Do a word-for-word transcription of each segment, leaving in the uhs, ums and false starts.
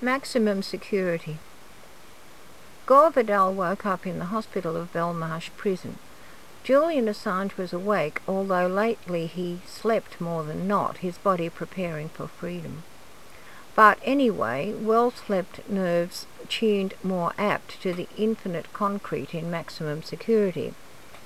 Maximum security. Gore Vidal woke up in the hospital of Belmarsh prison. Julian Assange was awake, although lately he slept more than not, his body preparing for freedom. But anyway, well-slept nerves tuned more apt to the infinite concrete in maximum security.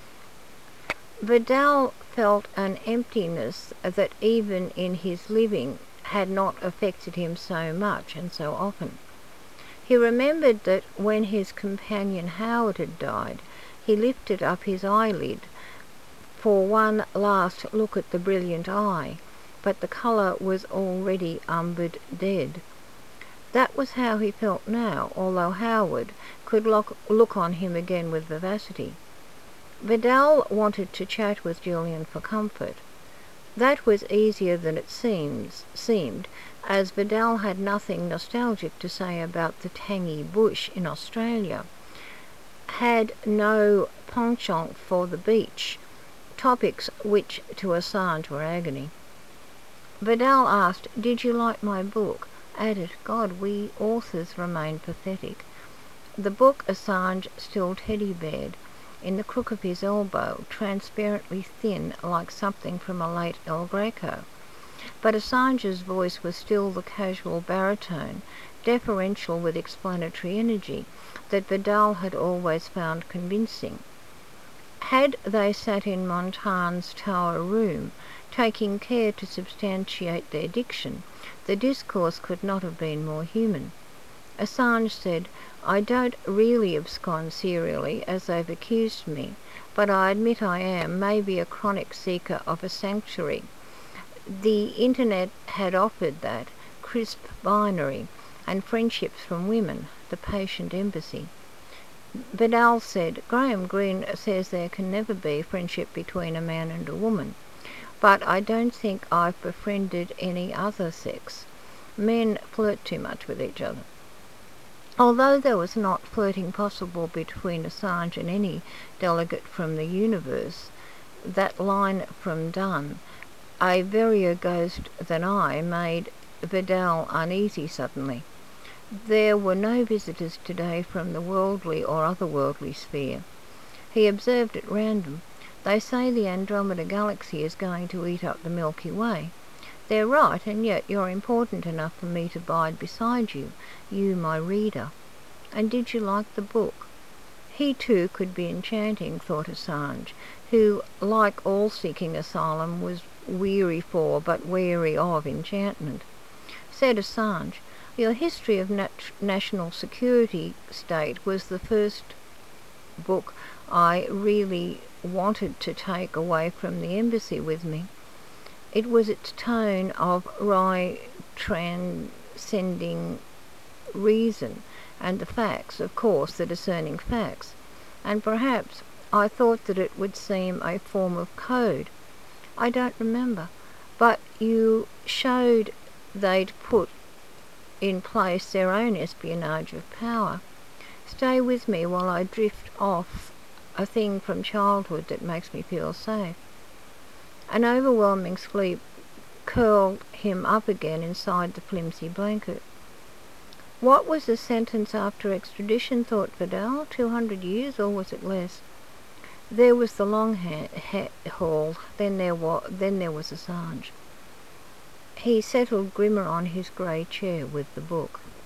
Vidal felt an emptiness that even in his living had not affected him so much and so often. He remembered that when his companion Howard had died, he lifted up his eyelid for one last look at the brilliant eye, but the colour was already umbered dead. That was how he felt now, although Howard could look, look on him again with vivacity. Vidal wanted to chat with Julian for comfort. That was easier than it seems, seemed, as Vidal had nothing nostalgic to say about the tangy bush in Australia, had no penchant for the beach, topics which to Assange were agony. Vidal asked, "Did you like my book?" Added, "God, we authors remain pathetic." The book Assange still teddy-beared in the crook of his elbow, transparently thin like something from a late El Greco. But Assange's voice was still the casual baritone, deferential with explanatory energy, that Vidal had always found convincing. Had they sat in Montaigne's Tower room, taking care to substantiate their diction, the discourse could not have been more human. Assange said, "I don't really abscond serially, as they've accused me, but I admit I am maybe a chronic seeker of a sanctuary. The internet had offered that, crisp binary, and friendships from women, the patient embassy." Vidal said, "Graham Greene says there can never be friendship between a man and a woman, but I don't think I've befriended any other sex. Men flirt too much with each other." Although there was not flirting possible between Assange and any delegate from the universe, that line from Donne, "A verier ghost than I," made Vidal uneasy suddenly. There were no visitors today from the worldly or otherworldly sphere. He observed at random, "They say the Andromeda Galaxy is going to eat up the Milky Way. They're right, and yet you're important enough for me to bide beside you, you my reader. And did you like the book?" He too could be enchanting, thought Assange, who, like all seeking asylum, was weary for but wary of enchantment. Said Assange, "Your History of Nat- National Security State was the first book I really wanted to take away from the embassy with me. It was its tone of wry transcending reason, and the facts, of course, the discerning facts. And perhaps I thought that it would seem a form of code. I don't remember. But you showed they'd put in place their own espionage of power. Stay with me while I drift off a thing from childhood that makes me feel safe." An overwhelming sleep curled him up again inside the flimsy blanket. What was the sentence after extradition, thought Vidal? Two hundred years, or was it less? There was the long ha- ha- haul, then there, wa- then there was Assange. He settled grimmer on his grey chair with the book.